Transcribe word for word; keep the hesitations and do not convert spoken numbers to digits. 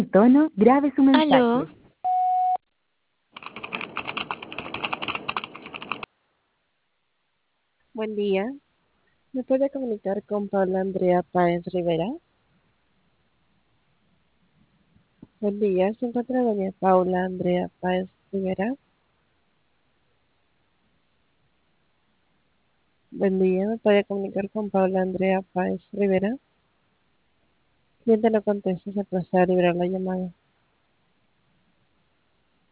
tono, grabe su Aló, mensaje. Buen día. ¿Me puede comunicar con Paula Andrea Páez Rivera? Buen día. ¿Se encuentra doña Paula Andrea Páez Rivera? Buen día. ¿Me puede comunicar con Paula Andrea Páez Rivera? Cliente no contesta, se procede a liberar la llamada.